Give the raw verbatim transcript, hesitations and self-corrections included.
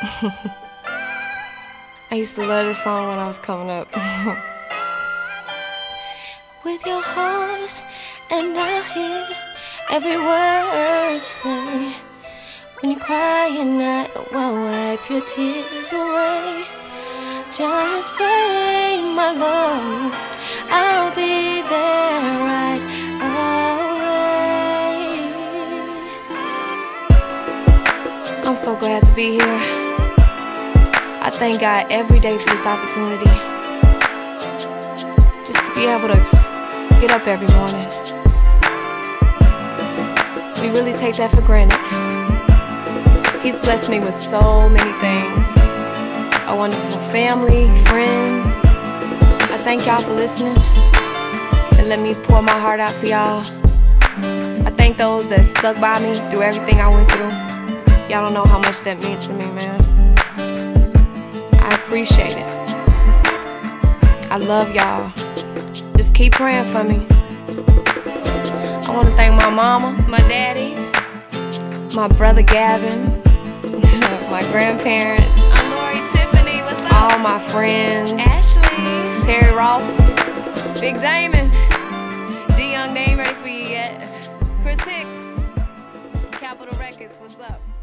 I used to love this song when I was coming up. With your heart, and I hear every word you say. When you cry and I will wipe your tears away. Just pray, my love, I'll be there right away. I'm so glad to be here. I thank God every day for this opportunity. Just to be able to get up every morning. We really take that for granted. He's blessed me with so many things. A wonderful family, friends. I thank y'all for listening and let me pour my heart out to y'all. I thank those that stuck by me through everything I went through. Y'all don't know how much that means to me, man. I appreciate it. I love y'all. Just keep praying for me. I want to thank my mama, my daddy, my brother Gavin, my grandparents, I'm Lori Tiffany, what's up? all my friends, Ashley, Terry Ross, Big Damon, D Young, they ain't ready for you yet. Chris Hicks, Capitol Records, what's up?